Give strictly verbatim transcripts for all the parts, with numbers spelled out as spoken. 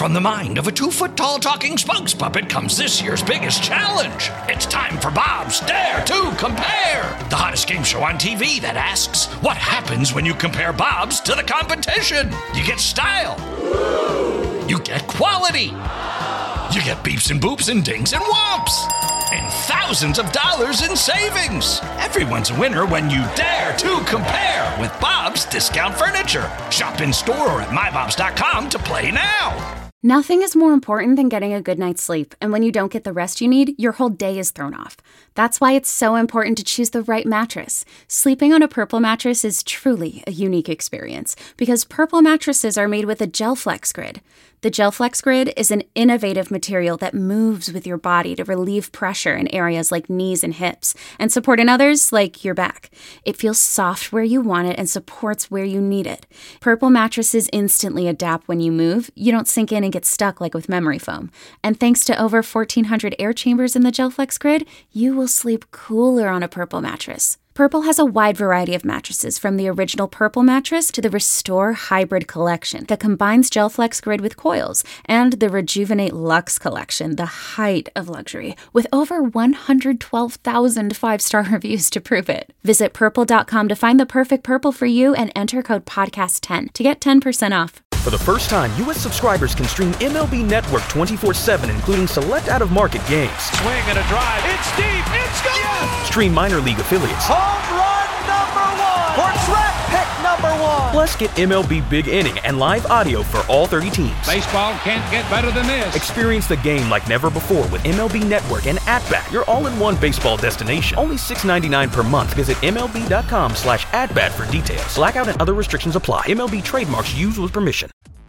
From the mind of a two-foot-tall talking spokes puppet comes this year's biggest challenge. It's time for Bob's Dare to Compare, the hottest game show on T V that asks, what happens when you compare Bobs to the competition? You get style. You get quality. You get beeps and boops and dings and whomps. And thousands of dollars in savings. Everyone's a winner when you dare to compare with Bob's Discount Furniture. Shop in store or at my bobs dot com to play now. Nothing is more important than getting a good night's sleep, and when you don't get the rest you need, your whole day is thrown off. That's why it's so important to choose the right mattress. Sleeping on a Purple mattress is truly a unique experience, because Purple mattresses are made with a GelFlex Grid. The GelFlex Grid is an innovative material that moves with your body to relieve pressure in areas like knees and hips, and support in others like your back. It feels soft where you want it and supports where you need it. Purple mattresses instantly adapt when you move. You don't sink in and get stuck like with memory foam. And thanks to over fourteen hundred air chambers in the GelFlex Grid, you will sleep cooler on a Purple mattress. Purple has a wide variety of mattresses, from the original Purple mattress to the Restore Hybrid collection that combines GelFlex Grid with coils, and the Rejuvenate Luxe collection, the height of luxury, with over one hundred twelve thousand five-star reviews to prove it. Visit purple dot com to find the perfect Purple for you and enter code podcast ten to get ten percent off. For the first time, U S subscribers can stream M L B Network twenty-four seven, including select out-of-market games. Swing and a drive. It's deep. It's gone. Yes! Stream minor league affiliates. Home run number one. Or draft pick number one. Plus, get M L B Big Inning and live audio for all thirty teams. Baseball can't get better than this. Experience the game like never before with M L B Network and At-Bat, your all-in-one baseball destination. Only six dollars and ninety-nine cents per month. Visit M L B dot com slash at-bat for details. Blackout and other restrictions apply. M L B trademarks used with permission.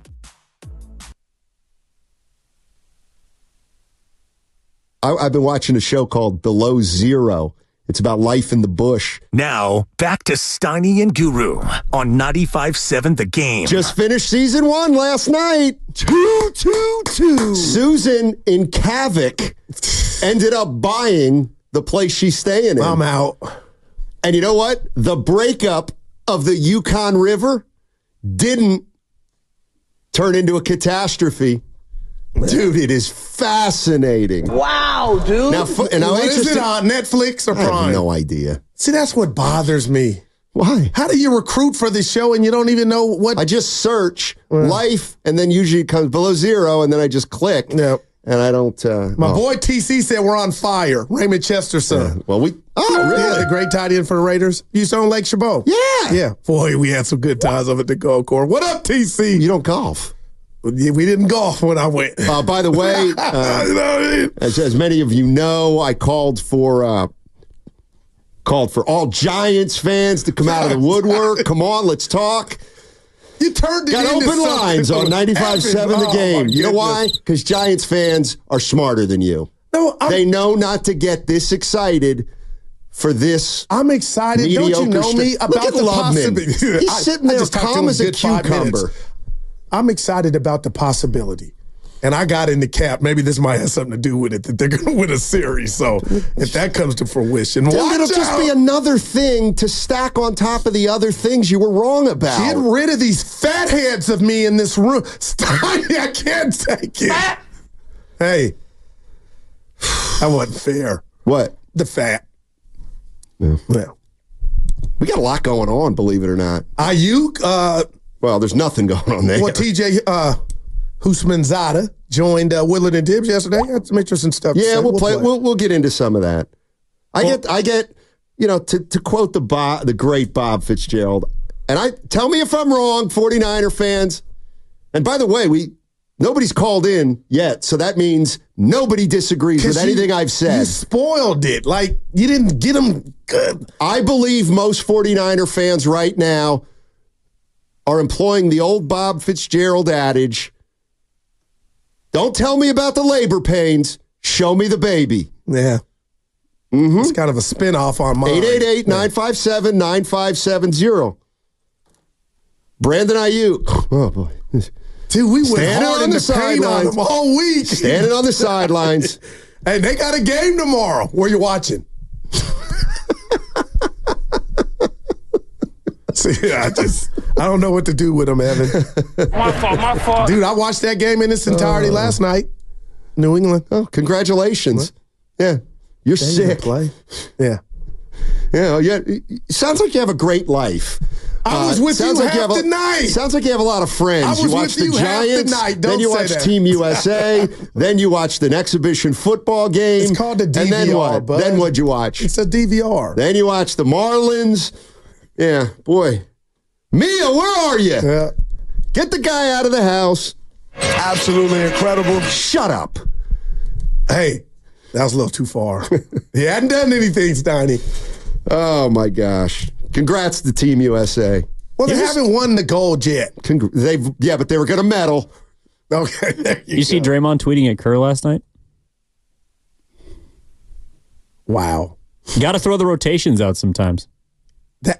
I've been watching a show called Below Zero. It's about life in the bush. Now, back to Steiny and Guru on ninety-five point seven The Game. Just finished season one last night. Two, two, two. Susan in Kavik ended up buying the place she's staying in. I'm out. And you know what? The breakup of the Yukon River didn't turn into a catastrophe. Dude, it is fascinating. Wow, dude. Now, and what is it on Netflix or Prime? I have no idea. See, that's what bothers me. Why? How do you recruit for this show and you don't even know what? I just search uh, life, and then usually it comes Below Zero, and then I just click. Yep. And I don't. Uh, My oh. boy T C said we're on fire. Raymond Chester's son. Yeah. Well, we. Oh, really? Yeah, the great tight end for the Raiders. You used to own Lake Chabot. Yeah. Yeah. Boy, we had some good times up at the golf course. What up, T C? You don't golf. We didn't golf when I went. Uh, by the way, uh, you know what I mean? as, as many of you know, I called for uh, called for all Giants fans to come out of the woodwork. Come on, let's talk. You turned it Got into open lines on ninety-five point seven The Game. Oh, you know why? Because Giants fans are smarter than you. No, I'm, they know not to get this excited for this. I'm excited. Don't you know me st- about Look at the Lubman. possibility? He's I, sitting there calm as a cucumber. I'm excited about the possibility. And I got in the cap. Maybe this might have something to do with it, that they're going to win a series. So if that comes to fruition, Dude, watch it'll out. just be another thing to stack on top of the other things you were wrong about. Get rid of these fat heads of me in this room. Steiny, I can't take it. Fat. Hey, that wasn't fair. What? The fat. Yeah. Well, we got a lot going on, believe it or not. Ayuk, uh, well, there's nothing going on there. Well, T J uh, Houshmandzadeh joined uh, Willard and Dibbs yesterday. Had some interesting stuff. Yeah, to we'll, we'll play. play. We'll we'll get into some of that. I well, get. I get. You know, to to quote the Bob, the great Bob Fitzgerald, and I tell me if I'm wrong, forty-niner fans. And by the way, we nobody's called in yet, so that means nobody disagrees with anything you, I've said. You spoiled it. Like, you didn't get them good. I believe most forty-niner fans right now are employing the old Bob Fitzgerald adage, don't tell me about the labor pains, show me the baby. Yeah. Mm-hmm. It's kind of a spinoff on mine. eight eight eight, nine five seven, nine five seven zero. Brandon Ayuk. Oh, boy. Dude, we went Standing hard on in the the paint on sidelines. them all week. Standing on the sidelines. Hey, they got a game tomorrow. Where you watching? See, I just, I don't know what to do with him, Evan. My fault, my fault. Dude, I watched that game in its entirety uh, last night. New England. Oh, congratulations. What? Yeah. You're they sick. Play. Yeah. Yeah, yeah. Sounds like you have a great life. I was with uh, you like half you the a, night. Sounds like you have a lot of friends. I was you watch with the you Giants, half the night. Don't then you say watch that. Team U S A, then you watched an exhibition football game. It's called the D V R, And then what? bud. Then what'd you watch? It's a D V R. Then you watch the Marlins. Yeah, boy. Mia, where are you? Yeah. Get the guy out of the house. Absolutely incredible. Shut up. Hey, that was a little too far. He hadn't done anything, Steiny. Oh, my gosh. Congrats to Team U S A. Well, they haven't won the gold yet. Congr- they've Yeah, but they were going to medal. Okay. There you you see Draymond tweeting at Kerr last night? Wow. You got to throw the rotations out sometimes. That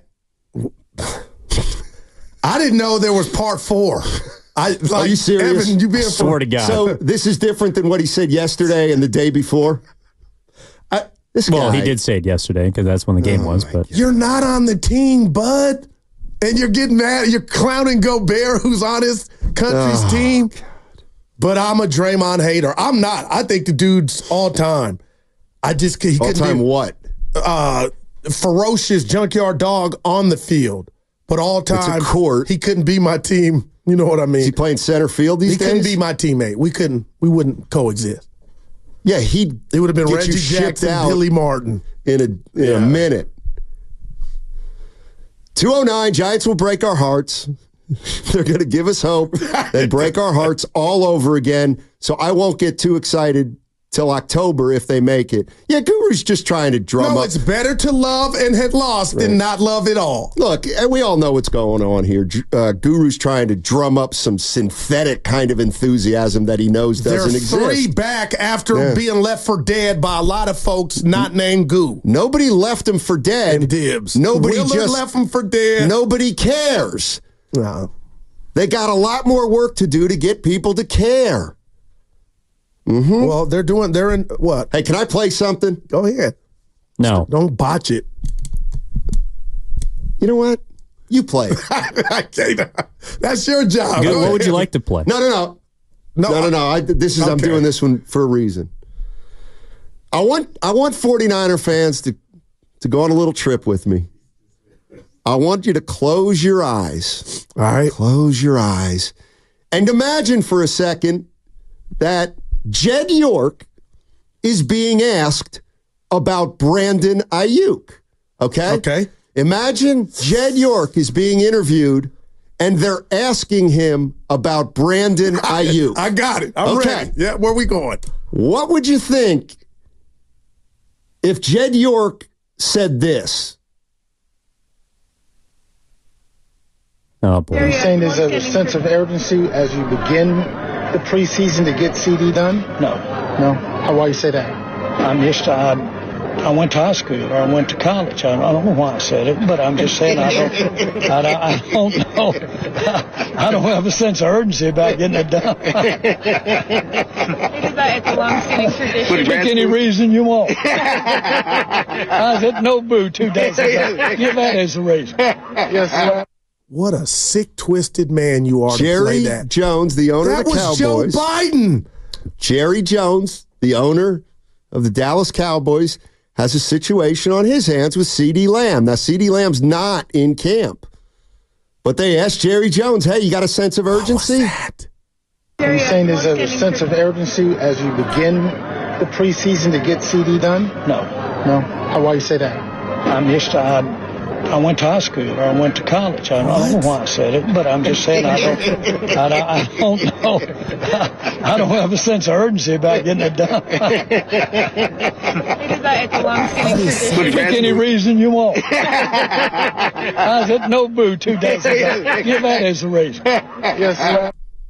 I didn't know there was part four. I, like, Are you serious? Evan, you being Swear to God. So this is different than what he said yesterday and the day before? I, this Well, guy. he did say it yesterday because that's when the game Oh, was. my But You're not on the team, bud. And you're getting mad. You're clowning Gobert, who's on his country's Oh, team. God. But I'm a Draymond hater. I'm not. I think the dude's all time. I just he All couldn't time be, what? uh, ferocious junkyard dog on the field. But all time, It's a court. he couldn't be my team. You know what I mean? Is he playing center field these He days? couldn't be my teammate. We couldn't. We wouldn't coexist. Yeah, he It would have been get Reggie you shipped Jackson, out Billy Martin. in a in Yeah. a minute. two oh nine, Giants will break our hearts. They're going to give us hope. They break our hearts all over again. So I won't get too excited till October if they make it. Yeah, Guru's just trying to drum No, up. it's better to love and had lost Right. than not love at all. Look, and we all know what's going on here. Uh, Guru's trying to drum up some synthetic kind of enthusiasm that he knows doesn't They're exist. three back after Yeah. being left for dead by a lot of folks not named Goo. Nobody left him for dead. And Dibs. Nobody Willard just left him for dead. Nobody cares. No. They got a lot more work to do to get people to care. Mm-hmm. Well, they're doing, they're in, what? Hey, can I play something? Go ahead. no. Don't botch it. You know what? You play it. I can't. That's your job. Good. Go What would ahead. you like to play? No, no, no. No, No, no, no. I, this is I'm Okay. doing this one for a reason. I want I want 49er fans to to go on a little trip with me. I want you to close your eyes. All right. Close your eyes. And imagine for a second that Jed York is being asked about Brandon Ayuk. Okay? Okay. Imagine Jed York is being interviewed and they're asking him about Brandon Ayuk. I got it. I'm Okay. ready. Yeah, where we going? What would you think if Jed York said this? Oh, boy. Are you saying there's a sense of urgency as you begin the preseason to get C D done? No. No? How, why you say that? I'm just, I, I went to high school or I went to college. I, I don't know why I said it, but I'm just saying I don't, I, don't- I don't know. I don't have a sense of urgency about getting it done. It's a long-standing tradition. Pick any reason you want. I was at Nobu two days ago. Give that as a reason. Yes, sir. What a sick, twisted man you are to play Jerry that. Jones, the owner That of the was Cowboys. Joe Biden. Jerry Jones, the owner of the Dallas Cowboys, has a situation on his hands with CeeDee Lamb. Now, CeeDee Lamb's not in camp. But they asked Jerry Jones, hey, you got a sense of urgency? That? Are you saying there's a sense of urgency as you begin the preseason to get C D done? No. No? How, why you say that? I'm just, I, I went to high school or I went to college. I, I don't know why I said it, but I'm just saying I don't, I, don't- I don't know. I don't have a sense of urgency about getting it done. It's a long-standing tradition. Pick any reason you want. I was at Nobu two days ago. Give that as a reason. Yes, sir.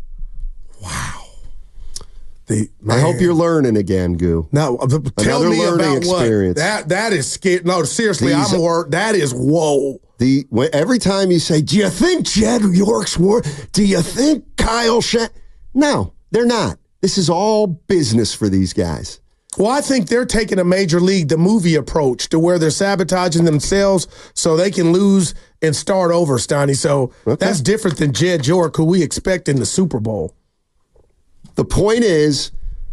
The, I hope you're learning again, Goo. Now, uh, tell Another me learning about experience. what that that is scary. No, seriously, These- I'm worried. That is whoa. The when, every time you say, "Do you think Jed York's war? Do you think Kyle Shan?" No, they're not. This is all business for these guys. Well, I think they're taking a Major League, the movie approach, to where they're sabotaging themselves so they can lose and start over, Steiny. So okay. That's different than Jed York, who we expect in the Super Bowl. The point is,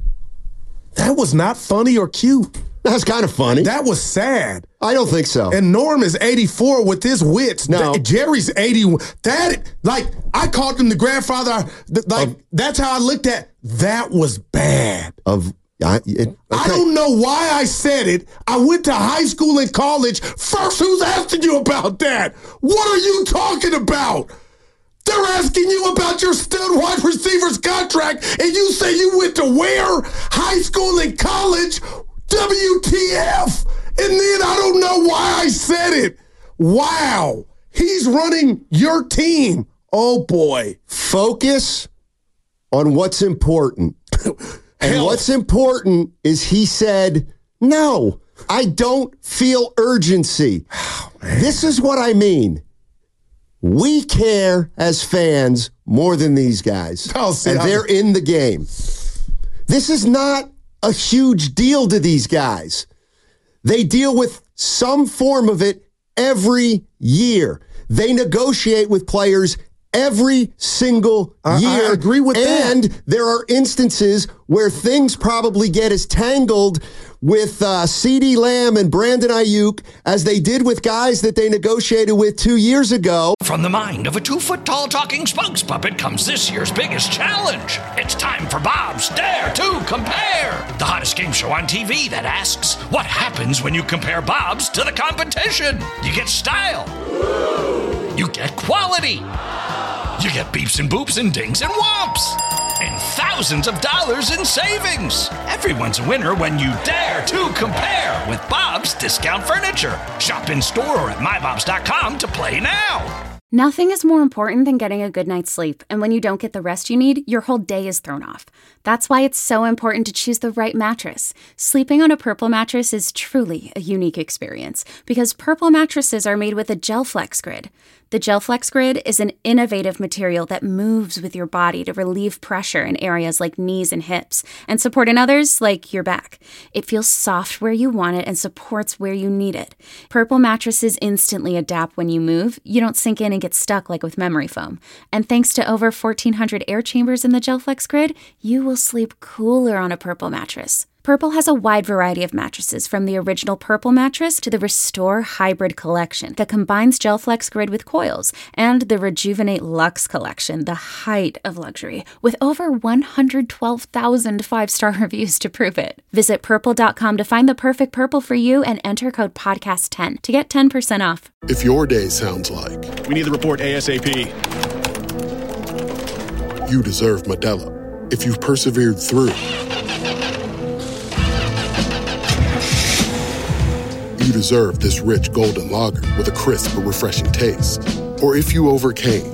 that was not funny or cute. That's kind of funny. That was sad. I don't think so. And Norm is eighty-four with his wits. No. Jerry's eighty-one. That, like, I called him the grandfather. Like, of, that's how I looked at. That was bad. Of I, it, okay. I don't know why I said it. I went to high school and college. First, who's asking you about that? What are you talking about? They're asking you about your stud wide receiver's contract, and you say you went to where? High school and college? W T F? And then I don't know why I said it. Wow. He's running your team. Oh, boy. Focus on what's important. And Hell. what's important is he said, no, I don't feel urgency. Oh, this is what I mean. We care as fans more than these guys. Oh, see, and I'm... they're in the game. This is not a huge deal to these guys. They deal with some form of it every year. They negotiate with players every single year. I, I agree with that. And there are instances where things probably get as tangled with uh, CeeDee Lamb and Brandon Ayuk as they did with guys that they negotiated with two years ago. From the mind of a two-foot-tall talking spokes puppet comes this year's biggest challenge. It's time for Bob's Dare to Compare, the hottest game show on T V that asks, what happens when you compare Bob's to the competition? You get style. You get quality. You get beeps and boops and dings and whomps. And thousands of dollars in savings. Everyone's a winner when you dare to compare with Bob's Discount Furniture. Shop in store or at my bobs dot com to play now. Nothing is more important than getting a good night's sleep, and when you don't get the rest you need, your whole day is thrown off. That's why it's so important to choose the right mattress. Sleeping on a Purple mattress is truly a unique experience, because Purple mattresses are made with a GelFlex Grid. The GelFlex Grid is an innovative material that moves with your body to relieve pressure in areas like knees and hips, and support in others like your back. It feels soft where you want it and supports where you need it. Purple mattresses instantly adapt when you move. You don't sink in and get stuck like with memory foam. And thanks to over fourteen hundred air chambers in the GelFlex Grid, you will sleep cooler on a Purple mattress. Purple has a wide variety of mattresses, from the original Purple mattress to the Restore Hybrid collection that combines GelFlex Grid with coils, and the Rejuvenate Luxe collection, the height of luxury, with over one hundred twelve thousand five-star reviews to prove it. Visit purple dot com to find the perfect Purple for you and enter code podcast ten to get ten percent off. If your day sounds like, we need the report ASAP. You deserve Modelo. If you've persevered through, you deserve this rich golden lager with a crisp but refreshing taste. Or if you overcame.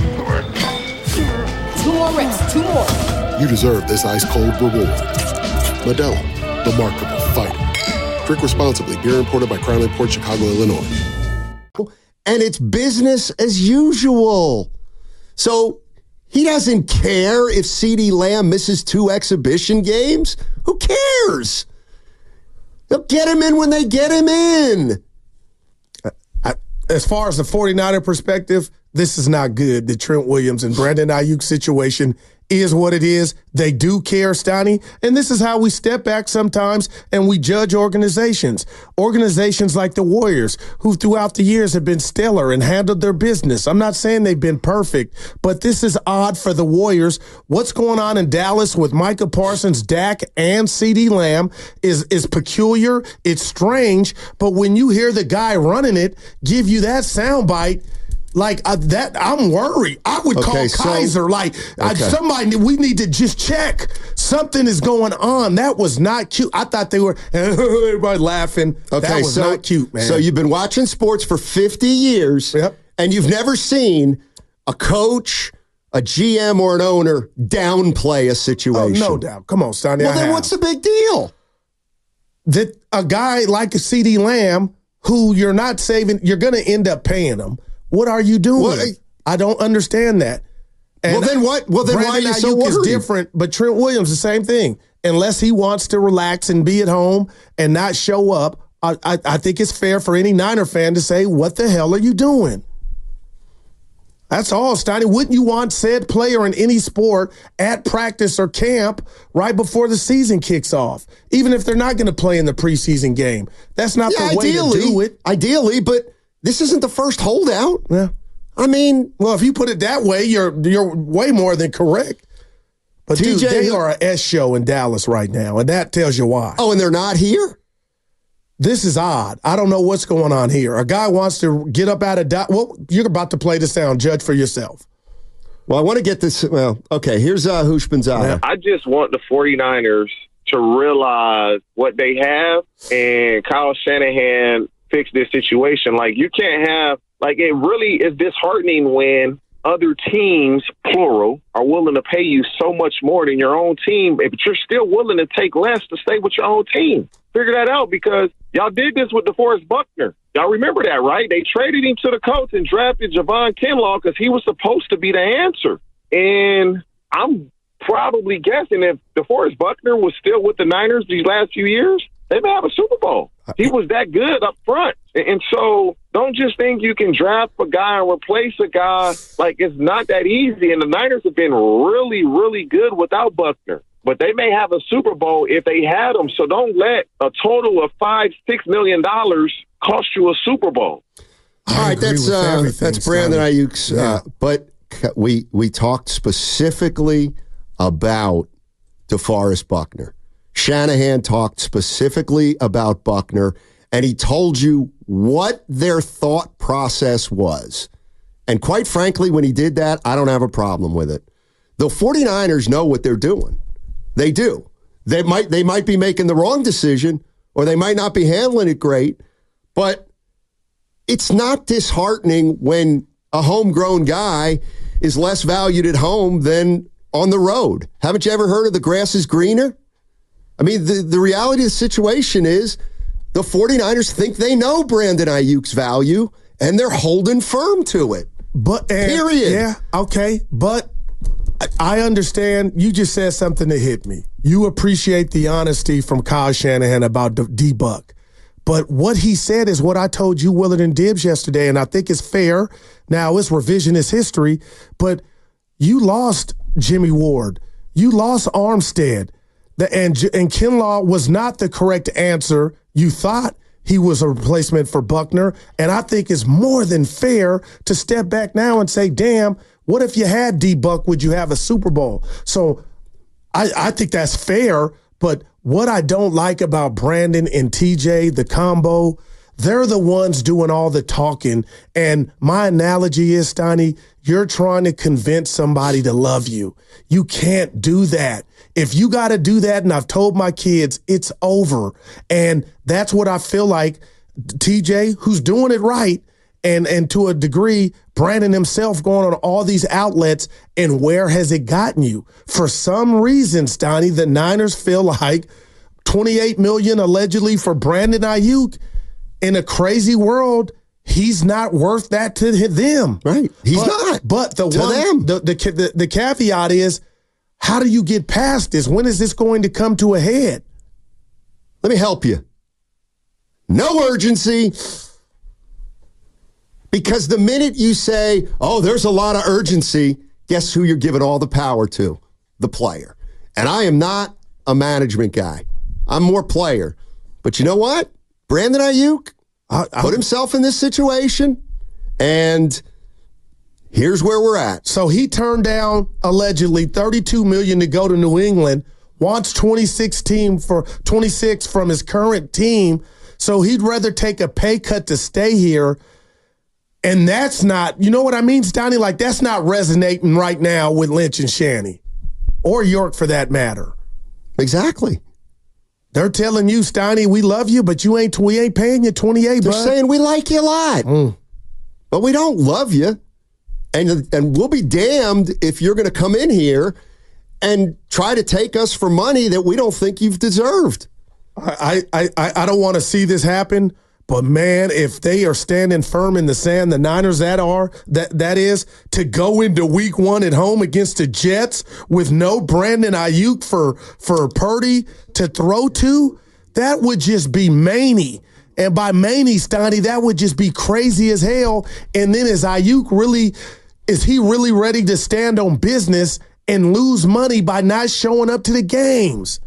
Two more reps, two more. You deserve this ice-cold reward. Modelo, the Remarkable Fighter. Drink responsibly. Beer imported by Crown Imports, Chicago, Illinois. And it's business as usual. So he doesn't care if CeeDee Lamb misses two exhibition games. Who cares? They'll get him in when they get him in. I, I, as far as the 49er perspective, this is not good. The Trent Williams and Brandon Ayuk situation is what it is. They do care, Steiny. And this is how we step back sometimes and we judge organizations. Organizations like the Warriors, who throughout the years have been stellar and handled their business. I'm not saying they've been perfect, but this is odd for the Warriors. What's going on in Dallas with Micah Parsons, Dak, and CeeDee Lamb is, is peculiar. It's strange. But when you hear the guy running it give you that soundbite, like uh, that, I'm worried. I would okay, call so, Kaiser. Like okay. I, somebody, we need to just check. Something is going on. That was not cute. I thought they were everybody laughing. Okay, that was so, not cute, man. So you've been watching sports for fifty years, yep. and you've never seen a coach, a G M, or an owner downplay a situation. Oh, no doubt. Come on, Sonny. Well, I then have. what's the big deal? That a guy like a CeeDee Lamb, who you're not saving, you're going to end up paying him. What are you doing? Well, I, I don't understand that. And well, then what? Well, then Brandon why are you so Ayuk worried? is different, but Trent Williams, the same thing. Unless he wants to relax and be at home and not show up, I, I, I think it's fair for any Niner fan to say, what the hell are you doing? That's all, Steiny. Wouldn't you want said player in any sport at practice or camp right before the season kicks off, even if they're not going to play in the preseason game? That's not yeah, the way ideally, to do it. Ideally, but this isn't the first holdout. Yeah. I mean, well, if you put it that way, you're you're way more than correct. But T J, dude, they are a S show in Dallas right now, and that tells you why. Oh, and they're not here? This is odd. I don't know what's going on here. A guy wants to get up out of da- well, you're about to play the sound. Judge for yourself. Well, I want to get this. Well, okay, here's uh, Hushmanzada. I just want the 49ers to realize what they have and Kyle Shanahan fix this situation. Like, you can't have, like, it really is disheartening when other teams, plural, are willing to pay you so much more than your own team, but you're still willing to take less to stay with your own team. Figure that out, because y'all did this with DeForest Buckner. Y'all remember that, right? They traded him to the Colts and drafted Javon Kinlaw because he was supposed to be the answer. And I'm probably guessing if DeForest Buckner was still with the Niners these last few years, they may have a Super Bowl. He was that good up front. And so don't just think you can draft a guy and replace a guy. Like, it's not that easy. And the Niners have been really, really good without Buckner. But they may have a Super Bowl if they had him. So don't let a total of five, six million dollars cost you a Super Bowl. All right, that's uh, that's Brandon Ayuk's. Yeah. Uh, but we we talked specifically about DeForest Buckner. Shanahan talked specifically about Buckner, and he told you what their thought process was. And quite frankly, when he did that, I don't have a problem with it. The 49ers know what they're doing. They do. They might they might be making the wrong decision, or they might not be handling it great, but it's not disheartening when a homegrown guy is less valued at home than on the road. Haven't you ever heard of the grass is greener? I mean, the, the reality of the situation is the 49ers think they know Brandon Ayuk's value, and they're holding firm to it. But and, Period. Yeah, okay. But I understand. You just said something that hit me. You appreciate the honesty from Kyle Shanahan about D-Buck. But what he said is what I told you, Willard and Dibbs, yesterday, and I think it's fair. Now, it's revisionist history, but you lost Jimmy Ward. You lost Armstead. The, and, and Kinlaw was not the correct answer. You thought he was a replacement for Buckner, and I think it's more than fair to step back now and say, damn, what if you had D-Buck? Would you have a Super Bowl? So I, I think that's fair, but what I don't like about Brandon and T J, the combo, they're the ones doing all the talking. And my analogy is, Steiny, you're trying to convince somebody to love you. You can't do that. If you got to do that, and I've told my kids, it's over. And that's what I feel like T J, who's doing it right, and, and to a degree, Brandon himself going on all these outlets, and where has it gotten you? For some reason, Steiny, the Niners feel like twenty-eight million dollars allegedly for Brandon Ayuk. In a crazy world, he's not worth that to them. Right. He's but, not. But the to one, them. The, the, the, the caveat is, how do you get past this? When is this going to come to a head? Let me help you. No urgency. Because the minute you say, oh, there's a lot of urgency, guess who you're giving all the power to? The player. And I am not a management guy. I'm more player. But you know what? Brandon Ayuk I, I, put himself in this situation, and here's where we're at. So he turned down, allegedly, thirty-two million dollars to go to New England, wants twenty-six team for twenty-six from his current team, so he'd rather take a pay cut to stay here. And that's not, you know what I mean, Steiny? Like, that's not resonating right now with Lynch and Shanny, or York for that matter. Exactly. They're telling you, Steiny, we love you, but you ain't we ain't paying you twenty-eight. They're bud. saying we like you a lot, mm. but we don't love you, and and we'll be damned if you're going to come in here and try to take us for money that we don't think you've deserved. I I I, I don't want to see this happen, But man, if they are standing firm in the sand, the Niners that are, that that is, to go into week one at home against the Jets with no Brandon Ayuk for, for Purdy to throw to, that would just be many. And by many, Steiny, that would just be crazy as hell. And then is Ayuk really, is he really ready to stand on business and lose money by not showing up to the games?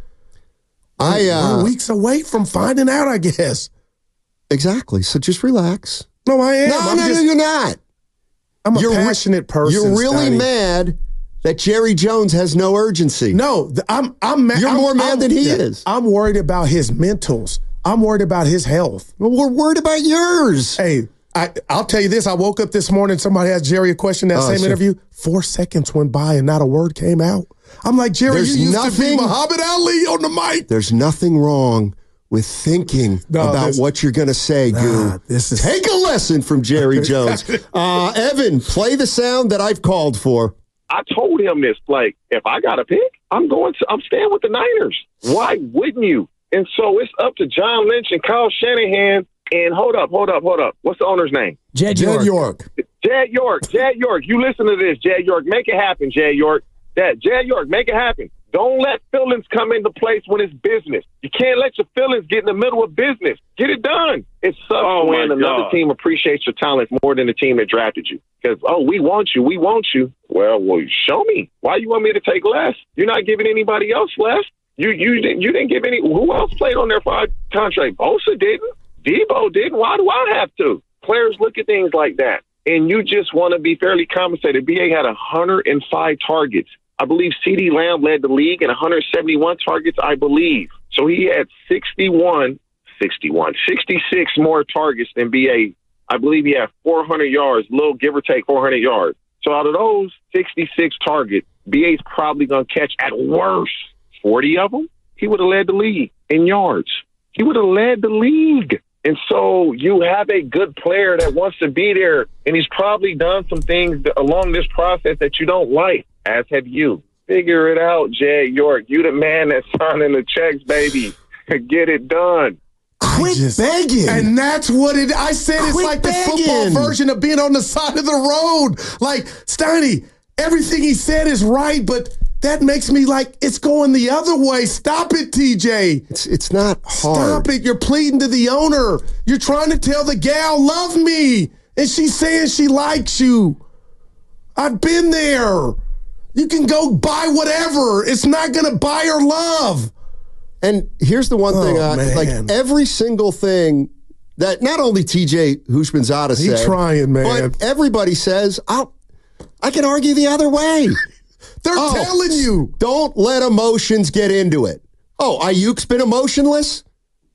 I uh, We're weeks away from finding out, I guess. Exactly. So just relax. No, I am. No, I'm no, just, no, you're not. I'm a you're passionate person. You're really Steiny. mad that Jerry Jones has no urgency. No, th- I'm I'm mad. You're I'm, more mad I'm, than he yeah, is. I'm worried about his mentals. I'm worried about his health. Well, we're worried about yours. Hey, I, I'll tell you this. I woke up this morning, somebody asked Jerry a question in that Oh, same sure. interview. Four seconds went by and not a word came out. I'm like, Jerry, There's you used nothing- to be Muhammad Ali on the mic. There's nothing wrong with thinking No, about this- what you're going to say, Nah, Goo. this is- Take a lesson from Jerry Jones. Uh, Evan, play the sound that I've called for. I told him this, like, if I got to pick, I'm going to, I'm staying with the Niners. Why wouldn't you? And so it's up to John Lynch and Kyle Shanahan. And hold up, hold up, hold up. What's the owner's name? Jed York. York. Jed York. Jed York. You listen to this, Jed York. Make it happen, Jed York. That Jed York, make it happen. Don't let feelings come into place when it's business. You can't let your feelings get in the middle of business. Get it done. It sucks Oh, when my another God. team appreciates your talent more than the team that drafted you. Because, oh, we want you. We want you. Well, well, show me. Why you want me to take less? You're not giving anybody else less. You you didn't you didn't give any. Who else played on their five contract? Bosa didn't. Debo didn't. Why do I have to? Players look at things like that, and you just want to be fairly compensated. B A had one hundred five targets. I believe CeeDee Lamb led the league in one hundred seventy-one targets, I believe. So he had sixty-one, sixty-one, sixty-six more targets than B A. I believe he had four hundred yards, little give or take four hundred yards. So out of those sixty-six targets, B A's probably going to catch at worst forty of them. He would have led the league in yards. He would have led the league. And so you have a good player that wants to be there, and he's probably done some things along this process that you don't like, as have you. Figure it out, Jed York. You the man that's signing the checks, baby. Get it done. Quit just- begging. And that's what it, I said it's Quit like the begging. football version of being on the side of the road. Like, Steiny, everything he said is right, but that makes me like, it's going the other way. Stop it, T J. It's, it's not hard. Stop it. You're pleading to the owner. You're trying to tell the gal, love me. And she's saying she likes you. I've been there. You can go buy whatever. It's not going to buy her love. And here's the one Oh, thing, uh, man. like every single thing that not only T J Hushmanzada He said, trying, man. but everybody says, I'll, I can argue the other way. They're Oh, telling you. Don't let emotions get into it. Oh, Ayuk's been emotionless?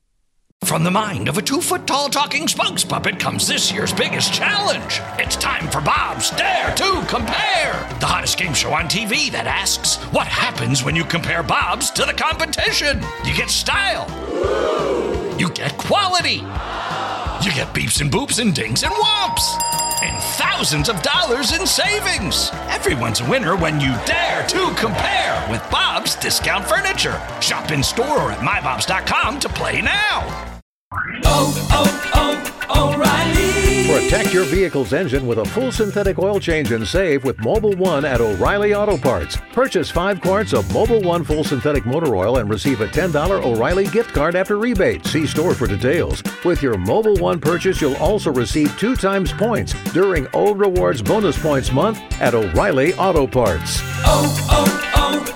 From the mind of a two-foot-tall talking spokes puppet comes this year's biggest challenge. It's time for Bob's Dare to Compare, the hottest game show on T V that asks, what happens when you compare Bob's to the competition? You get style. You get quality. You get beeps and boops and dings and whomps. And thousands of dollars in savings. Everyone's a winner when you dare to compare with Bob's Discount Furniture. Shop in store or at my bobs dot com to play now. Oh, oh, oh, O'Reilly. Protect your vehicle's engine with a full synthetic oil change and save with Mobil One at O'Reilly Auto Parts. Purchase five quarts of Mobil One full synthetic motor oil and receive a ten dollars O'Reilly gift card after rebate. See store for details. With your Mobil One purchase, you'll also receive two times points during O Rewards Bonus Points Month at O'Reilly Auto Parts. Oh,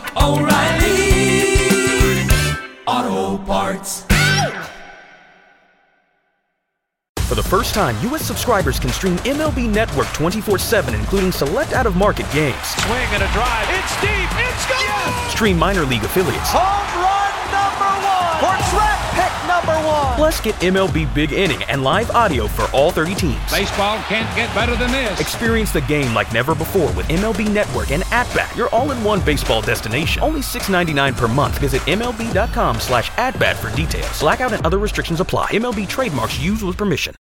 oh, oh, O'Reilly. Auto Parts. For the first time, U S subscribers can stream M L B Network twenty-four seven, including select out-of-market games. Swing and a drive. It's deep. It's gone. Yes. Stream minor league affiliates. Home run number one. Or draft pick number one. Plus, get M L B Big Inning and live audio for all thirty teams. Baseball can't get better than this. Experience the game like never before with M L B Network and At-Bat, your all-in-one baseball destination. Only six dollars and ninety-nine cents per month. Visit MLB.com slash at-bat for details. Blackout and other restrictions apply. M L B trademarks used with permission.